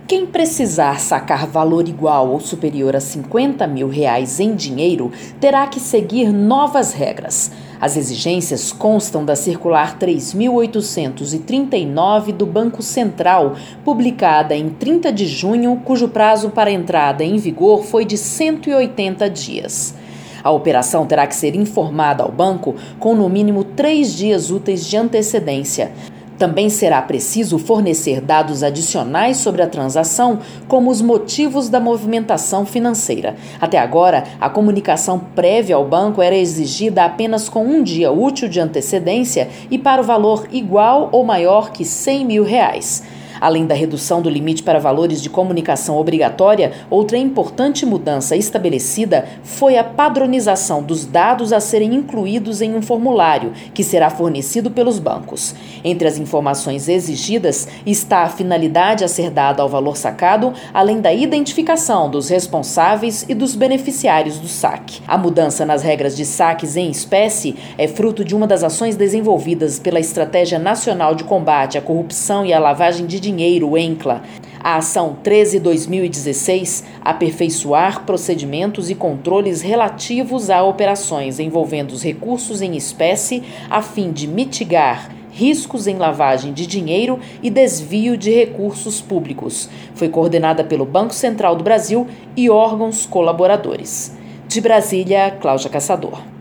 Quem precisar sacar valor igual ou superior a R$ 50 mil em dinheiro terá que seguir novas regras. As exigências constam da Circular 3.839 do Banco Central, publicada em 30 de junho, cujo prazo para entrada em vigor foi de 180 dias. A operação terá que ser informada ao banco com no mínimo 3 dias úteis de antecedência. Também será preciso fornecer dados adicionais sobre a transação, como os motivos da movimentação financeira. Até agora, a comunicação prévia ao banco era exigida apenas com 1 dia útil de antecedência e para o valor igual ou maior que R$ 100 mil. Além da redução do limite para valores de comunicação obrigatória, outra importante mudança estabelecida foi a padronização dos dados a serem incluídos em um formulário, que será fornecido pelos bancos. Entre as informações exigidas está a finalidade a ser dada ao valor sacado, além da identificação dos responsáveis e dos beneficiários do saque. A mudança nas regras de saques em espécie é fruto de uma das ações desenvolvidas pela Estratégia Nacional de Combate à Corrupção e à Lavagem de Dinheiro, ENCLA. A Ação 13/2016, aperfeiçoar procedimentos e controles relativos a operações envolvendo os recursos em espécie, a fim de mitigar riscos em lavagem de dinheiro e desvio de recursos públicos. Foi coordenada pelo Banco Central do Brasil e órgãos colaboradores. De Brasília, Cláudia Caçador.